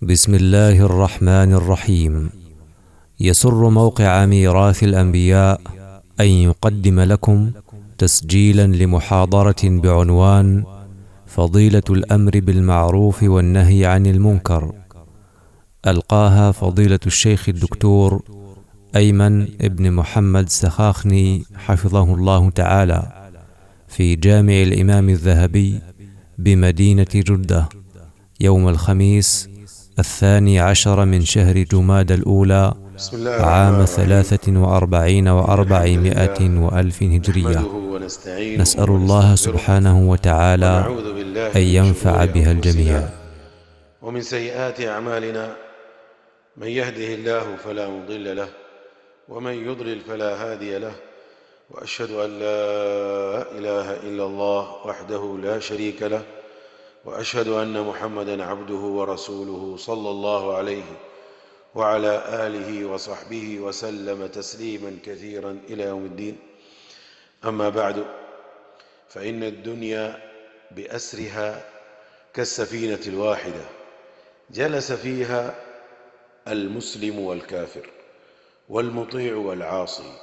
بسم الله الرحمن الرحيم. يسر موقع ميراث الأنبياء أن يقدم لكم تسجيلا لمحاضرة بعنوان فضيلة الأمر بالمعروف والنهي عن المنكر، ألقاها فضيلة الشيخ الدكتور أيمن ابن محمد سخاخني حفظه الله تعالى في جامع الإمام الذهبي بمدينة جدة يوم الخميس 12 من شهر جمادى الأولى عام 43 و400 وألف هجرية. نسأل الله سبحانه وتعالى أن ينفع بها الجميع. ومن سيئات أعمالنا من يهده الله فلا مضل له ومن يضلل فلا هادي له، وأشهد أن لا إله إلا الله وحده لا شريك له، وأشهد أن محمدًا عبده ورسوله صلى الله عليه وعلى آله وصحبه وسلم تسليمًا كثيرًا إلى يوم الدين. أما بعد، فإن الدنيا بأسرها كالسفينة الواحدة جلس فيها المسلم والكافر والمطيع والعاصي،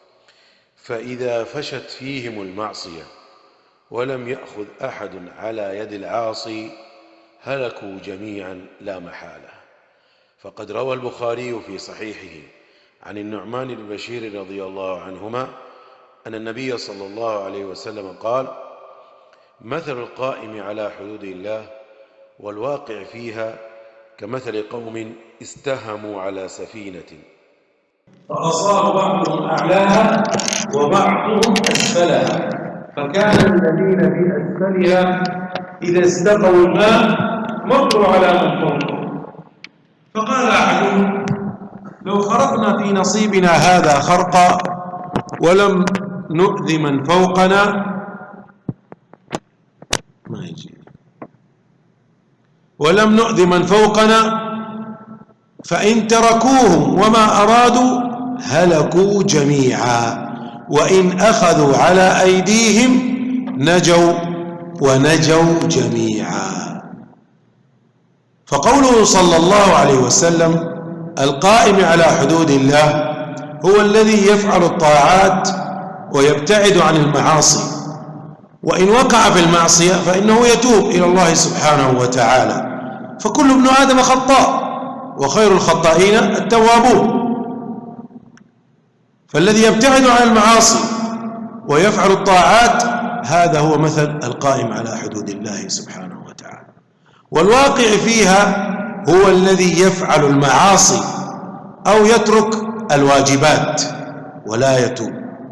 فإذا فشت فيهم المعصية ولم يأخذ أحد على يد العاصي هلكوا جميعا لا محالة. فقد روى البخاري في صحيحه عن النعمان بن بشير رضي الله عنهما أن النبي صلى الله عليه وسلم قال: مثل القائم على حدود الله والواقع فيها كمثل قوم استهموا على سفينة فأصاب بعضهم أعلاها وبعضهم أسفلها، فكان الذين في أسفلها إذا استقوا الماء مروا على من فوقهم، فقال أحدهم: لو خرقنا في نصيبنا هذا خرقا ولم نؤذ من فوقنا فإن تركوهم وما أرادوا هلكوا جميعا، وإن أخذوا على أيديهم نجوا ونجوا جميعا. فقوله صلى الله عليه وسلم: القائم على حدود الله هو الذي يفعل الطاعات ويبتعد عن المعاصي، وإن وقع في المعصية فإنه يتوب إلى الله سبحانه وتعالى، فكل ابن آدم خطاء وخير الخطائين التوابون. فالذي يبتعد عن المعاصي ويفعل الطاعات هذا هو مثل القائم على حدود الله سبحانه وتعالى. والواقع فيها هو الذي يفعل المعاصي أو يترك الواجبات ولا يتوب.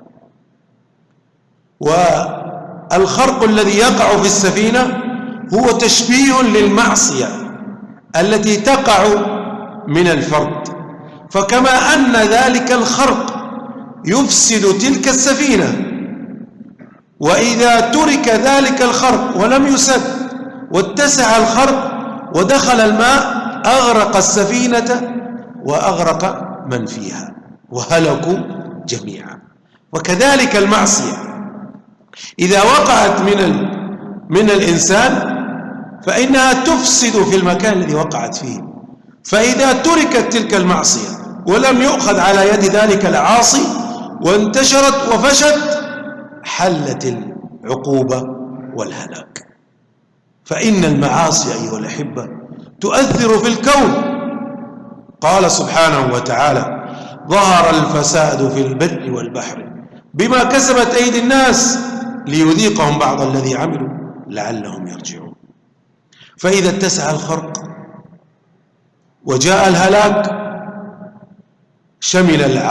والخرق الذي يقع في السفينة هو تشبيه للمعصية التي تقع من الفرد، فكما أن ذلك الخرق يفسد تلك السفينة، وإذا ترك ذلك الخرق ولم يسد واتسع الخرق ودخل الماء أغرق السفينة وأغرق من فيها وهلكوا جميعا. وكذلك المعصية إذا وقعت من الإنسان فإنها تفسد في المكان الذي وقعت فيه، فإذا تركت تلك المعصية ولم يؤخذ على يد ذلك العاصي وانتشرت وفشت حلت العقوبة والهلاك. فإن المعاصي أيها الأحبة تؤثر في الكون. قال سبحانه وتعالى: ظهر الفساد في البر والبحر بما كسبت أيدي الناس ليذيقهم بعض الذي عملوا لعلهم يرجعون. فإذا اتسع الخرق وجاء الهلاك شمل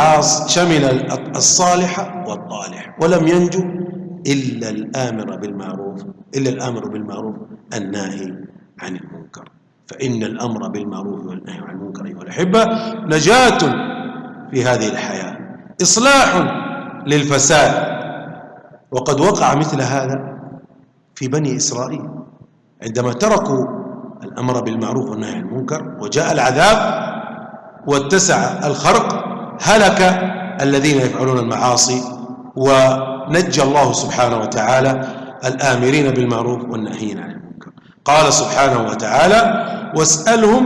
الصالح والطالح، ولم ينجو إلا الآمر بالمعروف الناهي عن المنكر. فإن الأمر بالمعروف والنهي عن المنكر أيها الأحبة نجاة في هذه الحياة، إصلاح للفساد. وقد وقع مثل هذا في بني إسرائيل عندما تركوا الأمر بالمعروف والنهي عن المنكر وجاء العذاب واتسع الخرق، هلك الذين يفعلون المعاصي، ونجى الله سبحانه وتعالى الآمرين بالمعروف والناهين عن المنكر. قال سبحانه وتعالى: واسألهم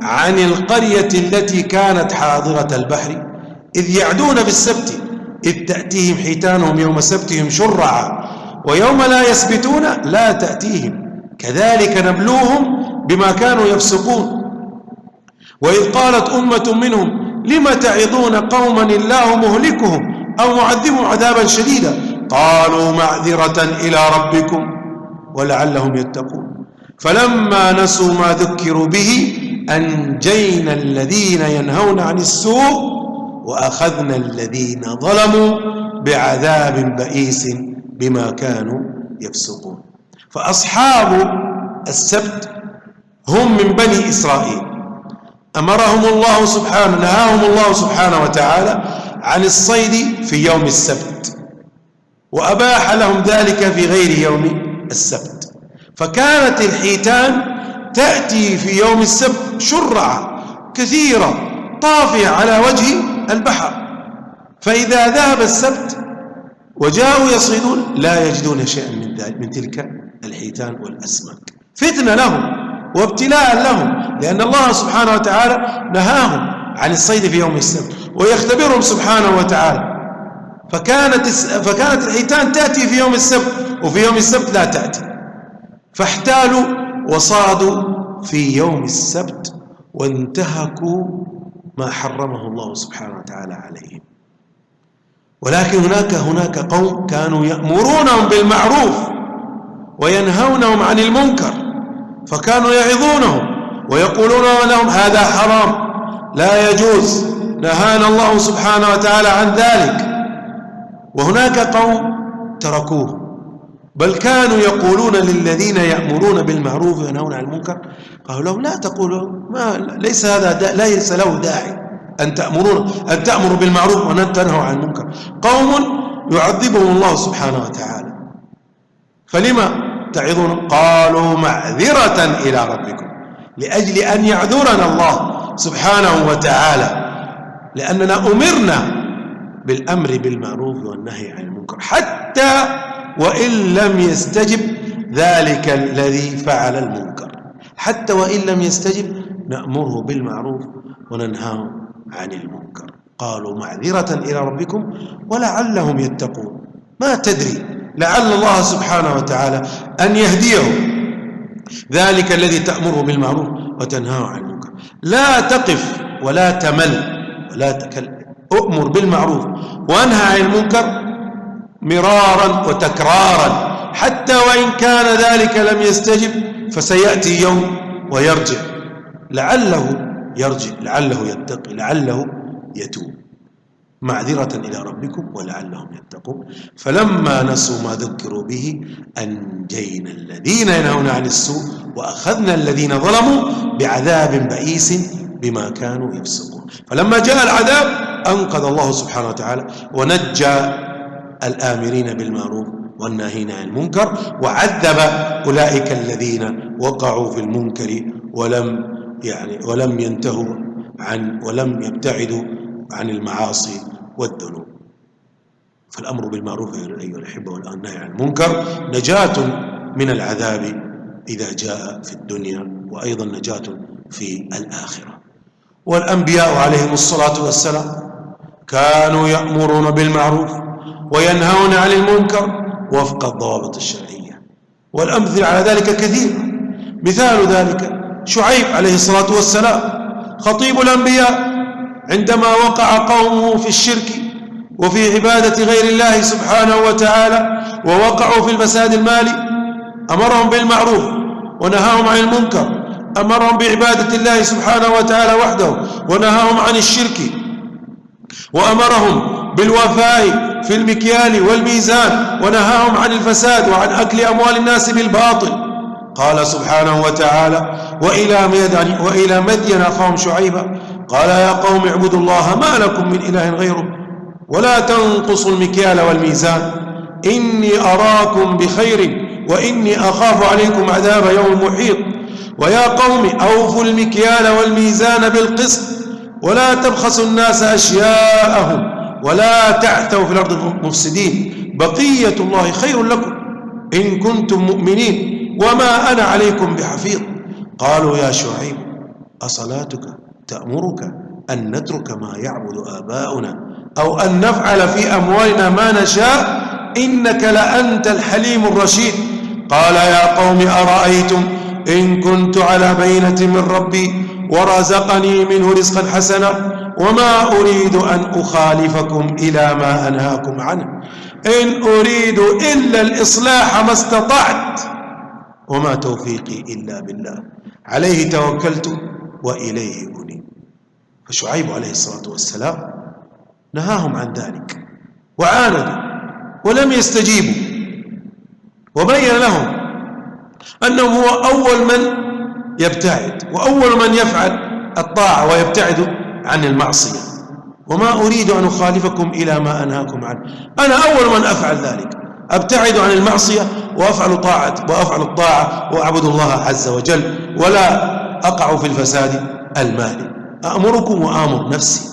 عن القرية التي كانت حاضرة البحر إذ يعدون بالسبت إذ تأتيهم حيتانهم يوم سبتهم شرعا ويوم لا يسبتون لا تأتيهم كذلك نبلوهم بما كانوا يفسقون. وإذ قالت أمة منهم لم تعظون قوما الله مهلكهم أو معذبهم عذابا شديدا قالوا معذرة إلى ربكم ولعلهم يتقون. فلما نسوا ما ذكروا به أنجينا الذين ينهون عن السوء وأخذنا الذين ظلموا بعذاب بئيس بما كانوا يفسقون. فأصحاب السبت هم من بني إسرائيل، أمرهم الله سبحانه نهاهم الله سبحانه وتعالى عن الصيد في يوم السبت وأباح لهم ذلك في غير يوم السبت. فكانت الحيتان تأتي في يوم السبت شرعة كثيرة طافية على وجه البحر، فإذا ذهب السبت وجاءوا يصيدون لا يجدون شيئا من تلك الحيتان والأسماك، فتنة لهم وابتلاء لهم، لأن الله سبحانه وتعالى نهاهم عن الصيد في يوم السبت ويختبرهم سبحانه وتعالى. فكانت الحيتان تأتي في يوم السبت وفي يوم السبت لا تأتي، فاحتالوا وصادوا في يوم السبت وانتهكوا ما حرمه الله سبحانه وتعالى عليهم. ولكن هناك قوم كانوا يأمرونهم بالمعروف وينهونهم عن المنكر، فكانوا يعظونهم ويقولون لهم هذا حرام لا يجوز، نهانا الله سبحانه وتعالى عن ذلك. وهناك قوم تركوه، بل كانوا يقولون للذين يأمرون بالمعروف وينهون عن المنكر قالوا لهم لا تقولوا ليس له داعي أن تأمروا بالمعروف وأن تنهوا عن المنكر، قوم يعذبهم الله سبحانه وتعالى، فلما تعظون؟ قالوا معذرة إلى ربكم، لأجل أن يعذرنا الله سبحانه وتعالى، لأننا أمرنا بالأمر بالمعروف والنهي عن المنكر حتى وإن لم يستجب ذلك الذي فعل المنكر، حتى وإن لم يستجب نأمره بالمعروف وننهاه عن المنكر. قالوا معذرة إلى ربكم ولعلهم يتقون. ما تدري، لعل الله سبحانه وتعالى أن يهديه ذلك الذي تأمره بالمعروف وتنهاه عن المنكر. لا تقف ولا تمل ولا أؤمر بالمعروف وأنهى عن المنكر مرارا وتكرارا، حتى وإن كان ذلك لم يستجب فسيأتي يوم ويرجع، لعله يرجع، لعله يتقي، لعله يتوب. معذرة إلى ربكم ولعلهم يتقون. فلما نسوا ما ذكروا به أنجينا الذين ينهون عن السوء وأخذنا الذين ظلموا بعذاب بئيس بما كانوا يفسقون. فلما جاء العذاب أنقذ الله سبحانه وتعالى ونجى الآمرين بالمعروف والناهين عن المنكر، وعذب أولئك الذين وقعوا في المنكر ولم ينتهوا ولم يبتعدوا عن المعاصي والذنوب. فالأمر بالمعروف أيها الأحبة والنهي عن المنكر نجاة من العذاب إذا جاء في الدنيا، وأيضا نجاة في الآخرة. والأنبياء عليهم الصلاة والسلام كانوا يأمرون بالمعروف وينهون عن المنكر وفق الضوابط الشرعية، والأمثلة على ذلك كثير. مثال ذلك شعيب عليه الصلاة والسلام خطيب الأنبياء، عندما وقع قومه في الشرك وفي عبادة غير الله سبحانه وتعالى ووقعوا في الفساد المالي أمرهم بالمعروف ونهاهم عن المنكر، أمرهم بعبادة الله سبحانه وتعالى وحده ونهاهم عن الشرك، وأمرهم بالوفاء في المكيال والميزان ونهاهم عن الفساد وعن أكل أموال الناس بالباطل. قال سبحانه وتعالى وإلى مدين أخاهم شعيبا قال يا قوم اعبدوا الله ما لكم من إله غيره ولا تنقصوا المكيال والميزان إني أراكم بخير وإني أخاف عليكم عذاب يوم محيط. ويا قوم أوفوا المكيال والميزان بالقسط ولا تبخسوا الناس أشياءهم ولا تعثوا في الأرض مفسدين بقية الله خير لكم إن كنتم مؤمنين وما أنا عليكم بحفيظ. قالوا يا شعيب أصلاتك تأمرك أن نترك ما يعبد آباؤنا أو أن نفعل في أموالنا ما نشاء إنك لأنت الحليم الرشيد. قال يا قوم أرأيتم إن كنت على بينة من ربي ورزقني منه رزقا حسنا وما أريد أن أخالفكم إلى ما أنهاكم عنه إن أريد إلا الإصلاح ما استطعت وما توفيقي إلا بالله عليه توكلت وإليه أنيب. فشعيب عليه الصلاة والسلام نهاهم عن ذلك وعاندوا ولم يستجيبوا، وبين لهم أنه هو أول من يبتعد وأول من يفعل الطاعة ويبتعد عن المعصية. وما أريد أن أخالفكم إلى ما أنهاكم عنه، أنا أول من أفعل ذلك، أبتعد عن المعصية وأفعل الطاعة وأعبد الله عز وجل ولا أقع في الفساد المالي. أأمركم وآمر نفسي.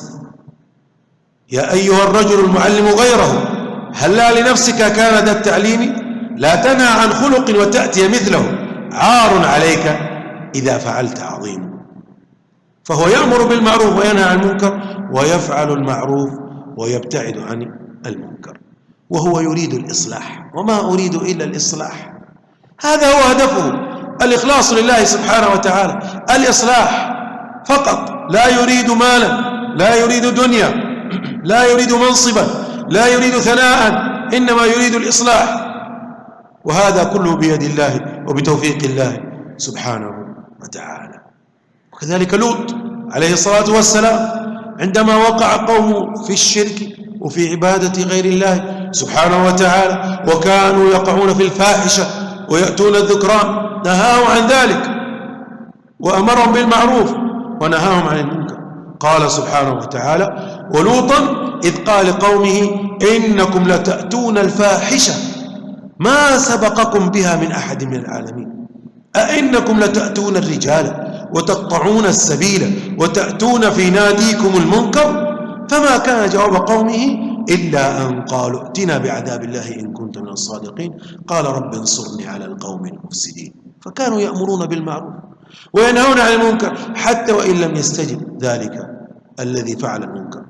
يا أيها الرجل المعلم غيره هلا لنفسك كان ذا التعليم لا تنهى عن خلق وتأتي مثله عار عليك إذا فعلت عظيم. فهو يأمر بالمعروف وينهى عن المنكر ويفعل المعروف ويبتعد عن المنكر، وهو يريد الإصلاح. وما أريد إلا الإصلاح، هذا هو هدفه، الإخلاص لله سبحانه وتعالى، الإصلاح فقط. لا يريد مالا، لا يريد دنيا، لا يريد منصبا، لا يريد ثناء، إنما يريد الإصلاح. وهذا كله بيد الله وبتوفيق الله سبحانه وتعالى. وكذلك لوط عليه الصلاة والسلام عندما وقع قومه في الشرك وفي عبادة غير الله سبحانه وتعالى وكانوا يقعون في الفاحشة ويأتون الذكران نهاهم عن ذلك وأمرهم بالمعروف ونهاهم عن المنكر. قال سبحانه وتعالى ولوطا إذ قال لقومه إنكم لتأتون الفاحشة ما سبقكم بها من أحد من العالمين أئنكم لتأتون الرجال وتقطعون السبيل وتأتون في ناديكم المنكر. فما كان جواب قومه إلا أن قالوا ائتنا بعذاب الله إن كنت من الصادقين قال رب انصرني على القوم المفسدين. فكانوا يأمرون بالمعروف وينهون عن المنكر حتى وإن لم يستجب ذلك الذي فعل المنكر.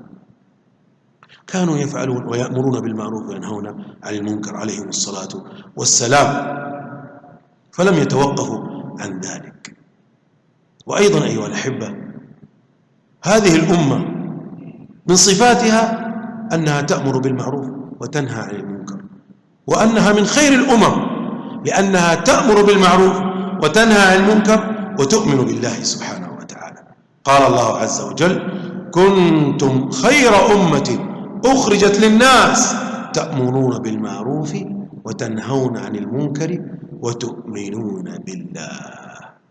كانوا يفعلون ويأمرون بالمعروف وينهون عن المنكر عليهم الصلاة والسلام، فلم يتوقفوا عن ذلك. وأيضا أيها الأحبة، هذه الأمة من صفاتها أنها تأمر بالمعروف وتنهى عن المنكر، وأنها من خير الأمم لأنها تأمر بالمعروف وتنهى عن المنكر وتؤمن بالله سبحانه وتعالى. قال الله عز وجل كنتم خير أمة أخرجت للناس تأمرون بالمعروف وتنهون عن المنكر وتؤمنون بالله.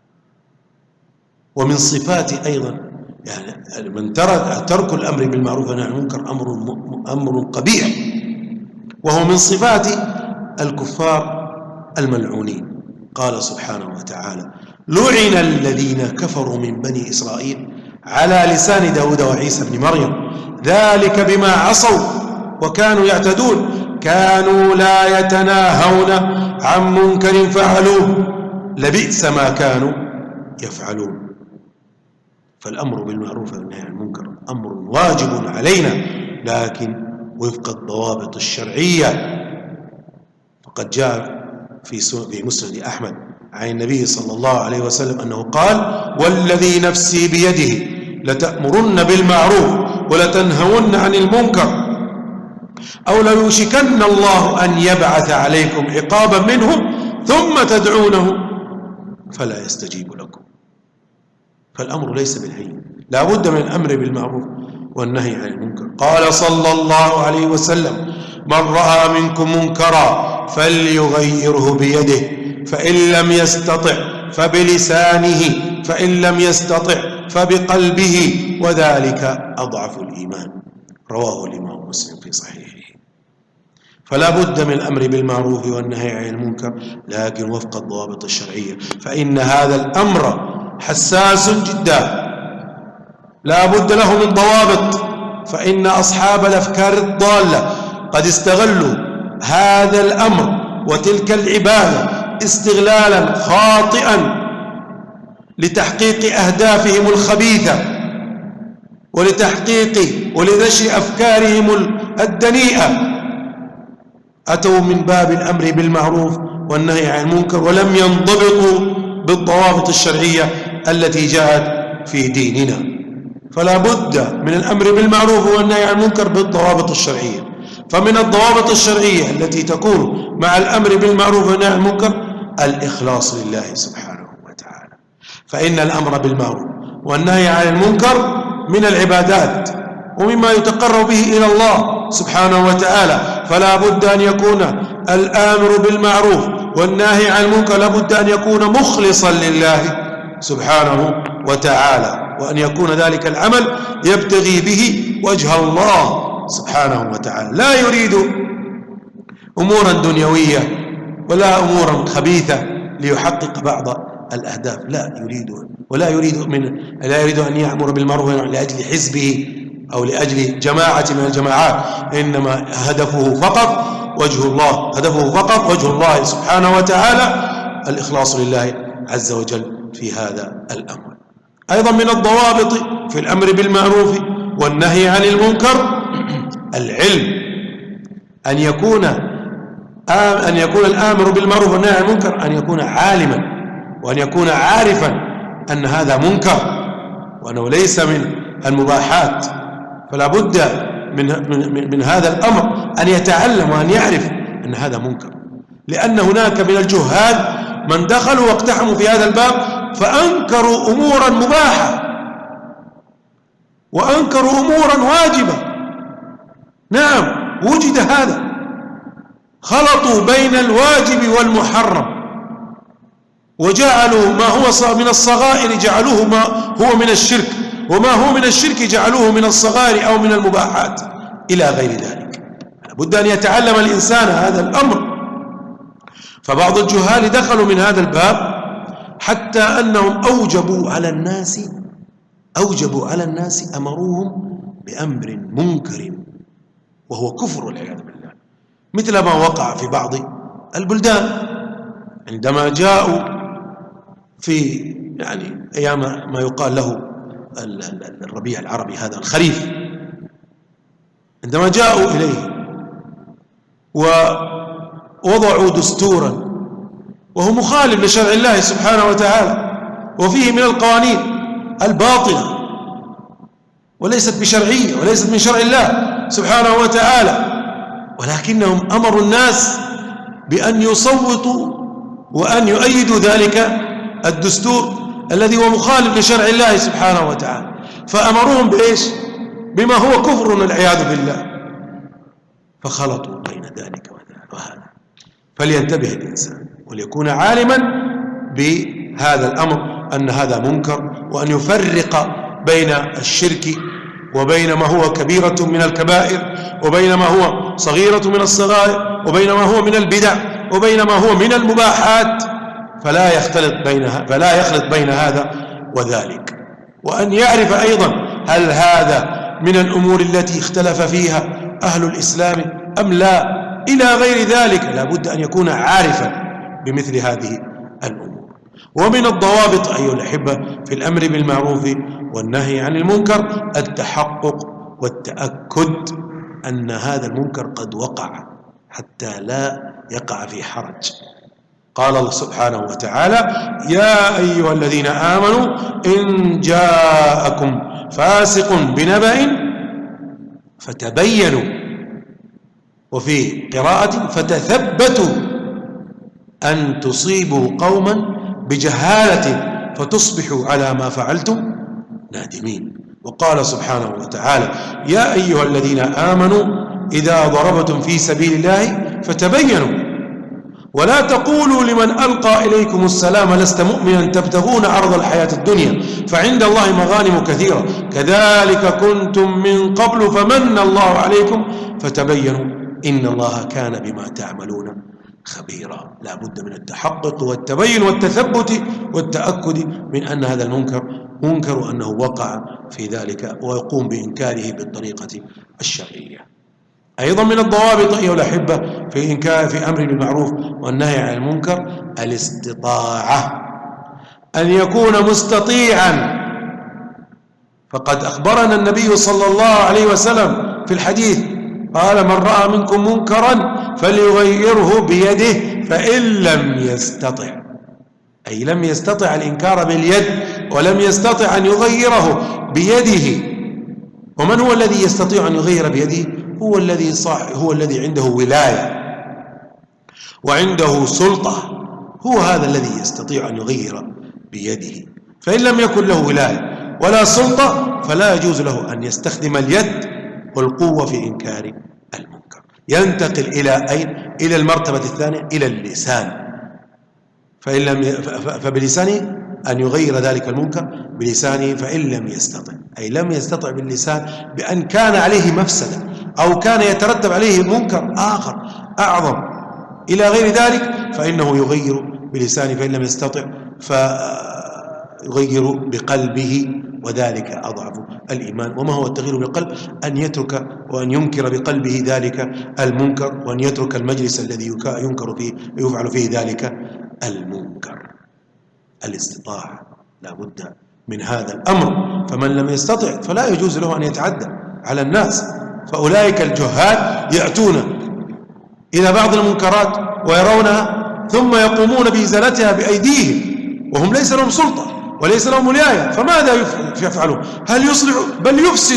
ومن صفات أيضا يعني من ترك الأمر بالمعروف والنهي عن المنكر أمر قبيح، وهو من صفات الكفار الملعونين. قال سبحانه وتعالى لعن الذين كفروا من بني إسرائيل على لسان داود وعيسى بن مريم ذلك بما عصوا وكانوا يعتدون كانوا لا يتناهون عن منكر فعلوه لبئس ما كانوا يفعلون. فالأمر بالمعروف والنهي عن المنكر أمر واجب علينا لكن وفق الضوابط الشرعية. فقد جاء في مسند أحمد عن النبي صلى الله عليه وسلم أنه قال والذي نفسي بيده لتأمرن بالمعروف ولتنهون عن المنكر أو ليوشكن الله أن يبعث عليكم عقابا منه ثم تدعونه فلا يستجيب لكم. فالأمر ليس بالهين، لا بد من الأمر بالمعروف والنهي عن المنكر. قال صلى الله عليه وسلم من رأى منكم منكرا فليغيره بيده فإن لم يستطع فبلسانه فإن لم يستطع فبقلبه وذلك أضعف الإيمان. رواه الإمام مسلم في صحيحه. فلا بد من الأمر بالمعروف والنهي عن المنكر لكن وفق الضوابط الشرعية، فإن هذا الأمر حساس جدا لا بد له من ضوابط. فإن أصحاب الأفكار الضالة قد استغلوا هذا الأمر وتلك العبادة استغلالا خاطئا لتحقيق أهدافهم الخبيثة ولنشر أفكارهم الدنيئة أتوا من باب الأمر بالمعروف والنهي عن المنكر ولم ينضبطوا بالضوابط الشرعية التي جاءت في ديننا. فلا بد من الأمر بالمعروف والنهي عن المنكر بالضوابط الشرعية. فمن الضوابط الشرعية التي تكون مع الأمر بالمعروف والنهي عن المنكر الإخلاص لله سبحانه وتعالى، فإن الأمر بالمعروف والنهي عن المنكر من العبادات ومما يتقرب به إلى الله سبحانه وتعالى. فلا بد أن يكون الآمر بالمعروف والناهي عن المنكر لابد أن يكون مخلصا لله سبحانه وتعالى، وأن يكون ذلك العمل يبتغي به وجه الله سبحانه وتعالى، لا يريد أمورا دنيوية ولا أمورا خبيثة ليحقق بعض الأهداف، لا يريد أن يأمر بالمعروف لأجل حزبه أو لأجل جماعة من الجماعات، إنما هدفه فقط وجه الله سبحانه وتعالى، الإخلاص لله عز وجل في هذا الأمر. أيضا من الضوابط في الأمر بالمعروف والنهي عن المنكر العلم، أن يكون الآمر بالمعروف والنهي عن المنكر أن يكون عالما وأن يكون عارفا أن هذا منكر وأنه ليس من المباحات. فلا بد من هذا الأمر أن يتعلم وأن يعرف أن هذا منكر، لأن هناك من الجهال من دخلوا واقتحموا في هذا الباب فأنكروا أمورا مباحة وأنكروا أمورا واجبة. نعم وجد هذا، خلطوا بين الواجب والمحرم وجعلوا ما هو من الصغائر جعلوه ما هو من الشرك، وما هو من الشرك جعلوه من الصغائر أو من المباحات إلى غير ذلك. لابد أن يتعلم الإنسان هذا الأمر. فبعض الجهال دخلوا من هذا الباب حتى أنهم أوجبوا على الناس أمروهم بأمر منكر وهو كفر والعياذ بالله، مثل ما وقع في بعض البلدان عندما جاءوا في أيام ما يقال له الربيع العربي، هذا الخريف، عندما جاءوا إليه ووضعوا دستورا وهو مخالف لشرع الله سبحانه وتعالى وفيه من القوانين الباطلة وليست بشرعية وليست من شرع الله سبحانه وتعالى، ولكنهم أمروا الناس بأن يصوتوا وأن يؤيدوا ذلك الدستور الذي هو مخالف لشرع الله سبحانه وتعالى، فأمروهم بإيش؟ بما هو كفر والعياذ بالله، فخلطوا بين ذلك وهذا. فلينتبه الإنسان وليكون عالما بهذا الأمر أن هذا منكر، وأن يفرق بين الشرك وبين ما هو كبيرة من الكبائر وبين ما هو صغيرة من الصغائر وبين ما هو من البدع وبين ما هو من المباحات، فلا يخلط بين هذا وذلك. وأن يعرف أيضا هل هذا من الأمور التي اختلف فيها أهل الإسلام أم لا، إلى غير ذلك. لا بد أن يكون عارفا بمثل هذه الأمور. ومن الضوابط أيها الأحبة في الأمر بالمعروف والنهي عن المنكر التحقق والتأكد أن هذا المنكر قد وقع حتى لا يقع في حرج. قال الله سبحانه وتعالى: يا أيها الذين آمنوا إن جاءكم فاسق بنبأ فتبينوا، وفي قراءة فتثبتوا أن تصيبوا قوما بجهالة فتصبحوا على ما فعلتم نادمين. وقال سبحانه وتعالى: يا أيها الذين آمنوا إذا ضربتم في سبيل الله فتبينوا ولا تقولوا لمن ألقى إليكم السلام لست مؤمنا تبتغون عرض الحياة الدنيا فعند الله مغانم كثيرة كذلك كنتم من قبل فمن الله عليكم فتبينوا إن الله كان بما تعملون خبيرا. لا بد من التحقق والتبين والتثبت والتأكد من أن هذا المنكر منكر وأنه وقع في ذلك ويقوم بإنكاره بالطريقة الشرعية. أيضا من الضوابط أيها الأحبة في أمر بالمعروف والنهي عن المنكر الاستطاعة، أن يكون مستطيعا. فقد أخبرنا النبي صلى الله عليه وسلم في الحديث قال: من رأى منكم منكرا فليغيره بيده فإن لم يستطع، أي لم يستطع الإنكار باليد ولم يستطع أن يغيره بيده. ومن هو الذي يستطيع أن يغير بيده؟ هو الذي عنده ولاية وعنده سلطة، هو هذا الذي يستطيع أن يغير بيده. فإن لم يكن له ولاية ولا سلطة فلا يجوز له أن يستخدم اليد والقوة في إنكار المنكر. ينتقل إلى أين؟ إلى المرتبة الثانية، إلى اللسان. فبلسانه أن يغير ذلك المنكر بلسانه، فإن لم يستطع، أي لم يستطع باللسان بأن كان عليه مفسدة أو كان يترتب عليه منكر آخر أعظم إلى غير ذلك، فإنه يغير بلسانه. فإن لم يستطع فيغير بقلبه، وذلك أضعف الإيمان. وما هو التغيير بالقلب؟ أن يترك وأن ينكر بقلبه ذلك المنكر، وأن يترك المجلس الذي ينكر فيه يفعل فيه ذلك المنكر. الاستطاعة لا بد من هذا الأمر. فمن لم يستطع فلا يجوز له أن يتعدى على الناس. فأولئك الجهال يأتون إلى بعض المنكرات ويرونها ثم يقومون بإزالتها بأيديهم وهم ليس لهم سلطة وليس لهم ولاية. فماذا يفعلون؟ هل يصلحوا؟ بل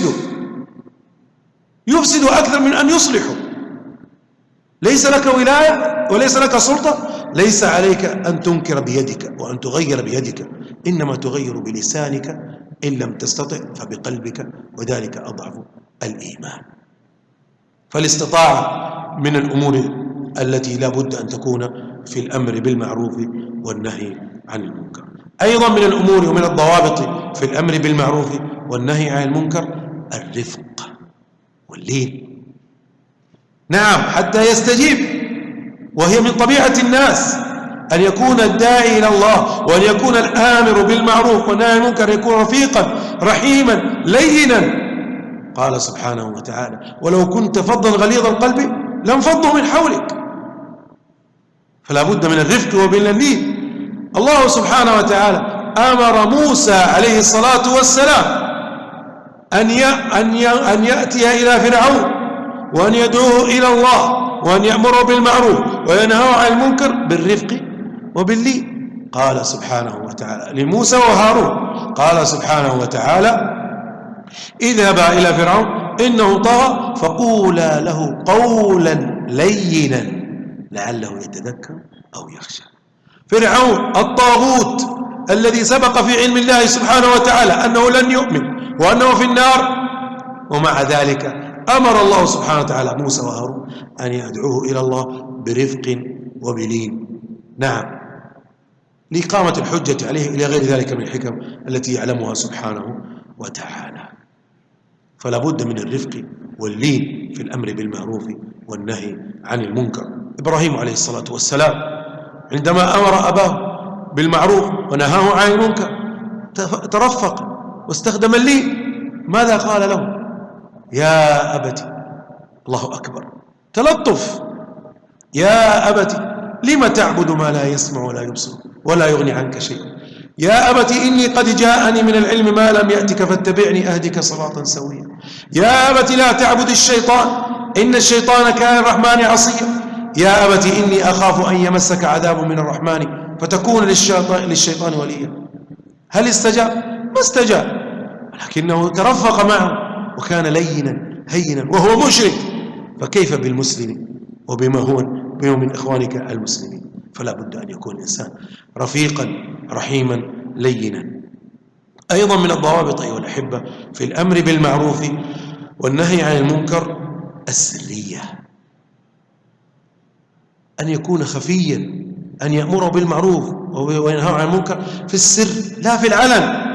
يفسدوا أكثر من أن يصلحوا. ليس لك ولاية وليس لك سلطة، ليس عليك أن تنكر بيدك وأن تغير بيدك، إنما تغير بلسانك، إن لم تستطع فبقلبك، وذلك أضعف الإيمان. فالاستطاعة من الأمور التي لا بد أن تكون في الأمر بالمعروف والنهي عن المنكر. أيضا من الأمور ومن الضوابط في الأمر بالمعروف والنهي عن المنكر الرفق واللين. نعم، حتى يستجيب، وهي من طبيعة الناس أن يكون الداعي إلى الله وأن يكون الآمر بالمعروف والنهي عن المنكر يكون رفيقا رحيما لينا. قال سبحانه وتعالى: ولو كنت فظا غليظ القلب لانفضوا من حولك. فلا بد من الرفق ومن اللين. الله سبحانه وتعالى أمر موسى عليه الصلاة والسلام أن يأتي إلى فرعون وأن يدعوه إلى الله وأن يأمره بالمعروف وينهاه عن المنكر بالرفق وباللين. قال سبحانه وتعالى لموسى وهارون، قال سبحانه وتعالى: اذهبا إلى فرعون إنه طغى فقولا له قولا لينا لعله يتذكر أو يخشى. فرعون الطاغوت الذي سبق في علم الله سبحانه وتعالى أنه لن يؤمن وأنه في النار، ومع ذلك أمر الله سبحانه وتعالى موسى وهارون أن يدعوه إلى الله برفق وبلين. نعم، لإقامة الحجة عليه إلى غير ذلك من الحكم التي يعلمها سبحانه وتعالى. فلا بد من الرفق واللين في الأمر بالمعروف والنهي عن المنكر. إبراهيم عليه الصلاة والسلام عندما أمر أباه بالمعروف ونهاه عن المنكر ترفق واستخدم اللين. ماذا قال له؟ يا أبت، الله أكبر، تلطف، يا أبت لم تعبد ما لا يسمع ولا يبصر ولا يغني عنك شيئا. يا أبت إني قد جاءني من العلم ما لم يأتك فاتبعني أهدك صراطا سويا. يا أبت لا تعبد الشيطان إن الشيطان كان الرحمن عصيا. يا أبت إني أخاف أن يمسك عذاب من الرحمن فتكون للشيطان وليا. هل استجاب؟ ما استجاب، ولكنه ترفق معه وكان لينا هينا وهو مشرك، فكيف بالمسلم وبما هو من إخوانك المسلمين؟ فلا بد أن يكون الإنسان رفيقا رحيما لينا. أيضا من الضوابط أيها الأحبة في الأمر بالمعروف والنهي عن المنكر السرية، أن يكون خفيا، أن يأمر بالمعروف وينهى عن المنكر في السر لا في العلن.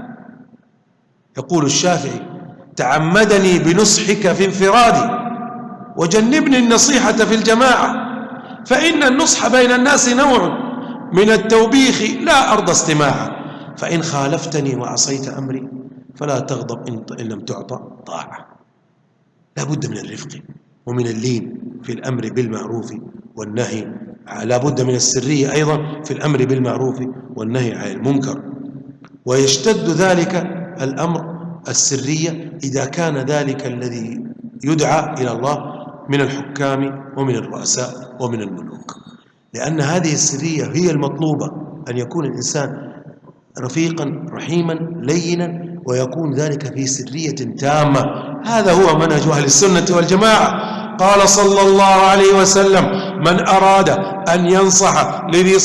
يقول الشافعي: تعمدني بنصحك في انفرادي وجنبني النصيحة في الجماعة، فإن النصح بين الناس نوع من التوبيخ لا أرضى استماعا، فإن خالفتني وعصيت أمري فلا تغضب إن لم تعطى طاعة. لا بد من الرفق ومن اللين في الأمر بالمعروف والنهي لا بد من السرية أيضا في الأمر بالمعروف والنهي عن المنكر. ويشتد ذلك الأمر السرية إذا كان ذلك الذي يدعى إلى الله من الحكام ومن الرؤساء ومن الملوك، لأن هذه السرية هي المطلوبة، أن يكون الإنسان رفيقا رحيما لينا ويكون ذلك في سرية تامة. هذا هو منهج أهل السنة والجماعة. قال صلى الله عليه وسلم: من أراد أن ينصح لذي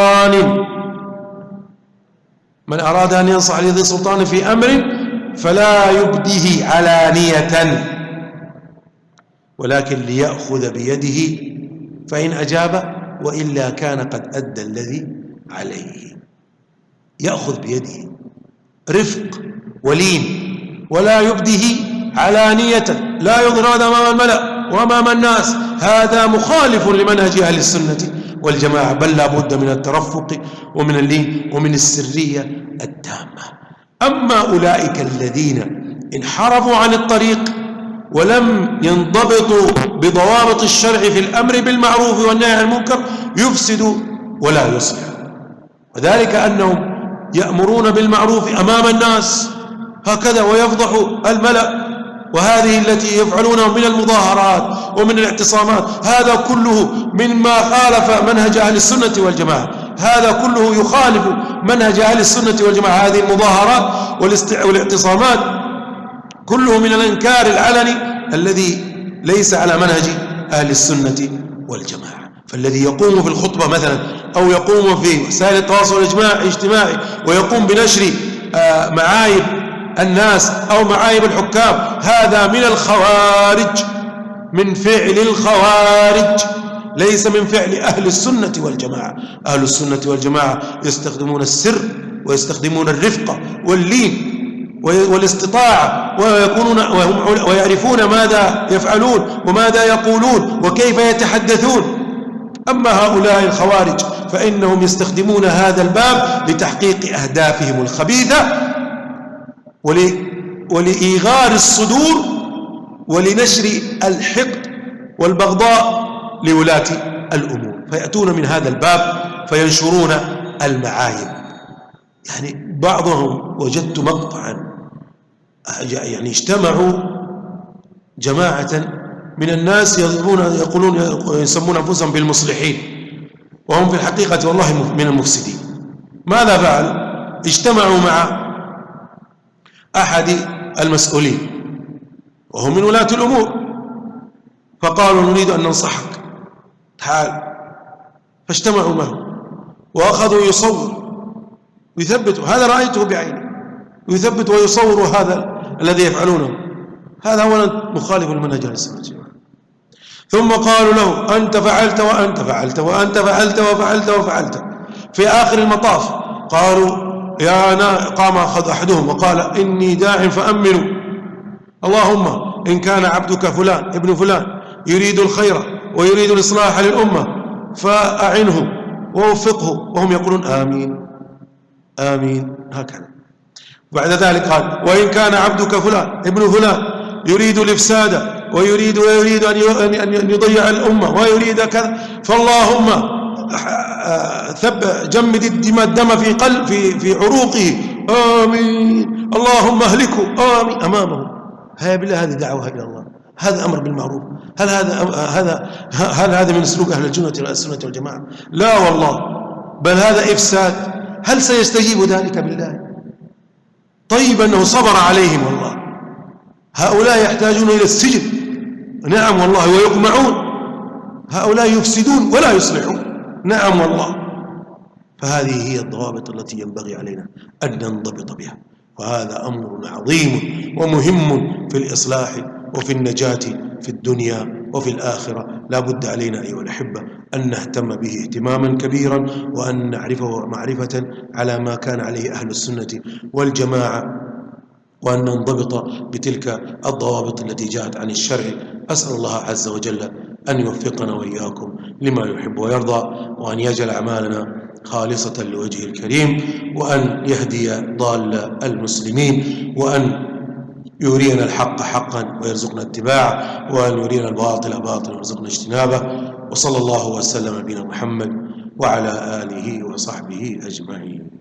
سلطان في أمر فلا يبده علانية ولكن ليأخذ بيده فإن أجاب وإلا كان قد أدى الذي عليه. يأخذ بيده رفق ولين، ولا يبده علانية، لا يظهر هذا أمام الملأ وأمام الناس. هذا مخالف لمنهج أهل السنة والجماعة، بل لا بد من الترفق ومن اللين ومن السرية التامة. أما أولئك الذين انحرفوا عن الطريق ولم ينضبطوا بضوابط الشرع في الأمر بالمعروف والنهي عن المنكر يفسدوا ولا يصلحوا، وذلك أنهم يأمرون بالمعروف أمام الناس هكذا ويفضحوا الملأ، وهذه التي يفعلونه من المظاهرات ومن الاعتصامات هذا كله مما خالف منهج أهل السنة والجماعة، هذا كله يخالف منهج أهل السنة والجماعة. هذه المظاهرات والاعتصامات كله من الإنكار العلني الذي ليس على منهج أهل السنة والجماعة. فالذي يقوم في الخطبة مثلا أو يقوم في وسائل التواصل الاجتماعي ويقوم بنشر معايب الناس أو معايب الحكام، هذا من الخوارج، من فعل الخوارج، ليس من فعل أهل السنة والجماعة. أهل السنة والجماعة يستخدمون السر ويستخدمون الرفقة واللين والاستطاعة ويعرفون ماذا يفعلون وماذا يقولون وكيف يتحدثون. أما هؤلاء الخوارج فإنهم يستخدمون هذا الباب لتحقيق أهدافهم الخبيثة ولإيغار الصدور ولنشر الحقد والبغضاء لولاة الأمور، فيأتون من هذا الباب فينشرون المعايب. يعني بعضهم وجدت مقطعا يعني اجتمعوا جماعة من الناس يقولون يسمون أنفسهم بالمصلحين وهم في الحقيقة والله من المفسدين. ماذا فعلوا؟ اجتمعوا مع أحد المسؤولين وهم من ولاة الأمور فقالوا: نريد أن ننصحك، تعال. فاجتمعوا معه وأخذوا يصور ويثبتوا، هذا رأيته بعيني، ويثبت ويصور هذا الذي يفعلونه، هذا أولا مخالف لمنهج أهل السنة والجماعة. ثم قالوا له: أنت فعلت وأنت فعلت وأنت فعلت وفعلت وفعلت. في آخر المطاف قالوا: قام أخذ أحدهم وقال: إني داع فأمنوا، اللهم إن كان عبدك فلان ابن فلان يريد الخير ويريد الإصلاح للأمة فأعنه ووفقه، وهم يقولون آمين آمين هكذا. بعد ذلك قال: وإن كان عبدك فلان ابن فلان يريد الإفساد ويريد أن يضيع الأمة ويريد كذا فاللهم جمد الدم في عروقه آمين، اللهم اهلكه آمين أمامه. هيا بالله، هذه دعوة إلى الله، هذا أمر بالمعروف. هل هذا من سلوك أهل السنة والجماعة؟ لا والله، بل هذا إفساد. هل سيستجيب ذلك بالله؟ طيب أنه صبر عليهم والله. هؤلاء يحتاجون إلى السجن، نعم والله، ويقمعون. هؤلاء يفسدون ولا يصلحون، نعم والله. فهذه هي الضوابط التي ينبغي علينا أن ننضبط بها، وهذا أمر عظيم ومهم في الإصلاح وفي النجاة في الدنيا وفي الآخرة. لا بد علينا أيها الأحبة أن نهتم به اهتماما كبيرا، وأن نعرفه معرفة على ما كان عليه أهل السنة والجماعة، وأن ننضبط بتلك الضوابط التي جاءت عن الشرع. أسأل الله عز وجل أن يوفقنا وإياكم لما يحب ويرضى، وأن يجعل أعمالنا خالصة لوجهه الكريم، وأن يهدي ضال المسلمين، وأن يرينا الحق حقا ويرزقنا اتباعه، وأن يرينا الباطل باطلا ويرزقنا اجتنابه. وصلى الله وسلم على نبينا محمد وعلى آله وصحبه أجمعين.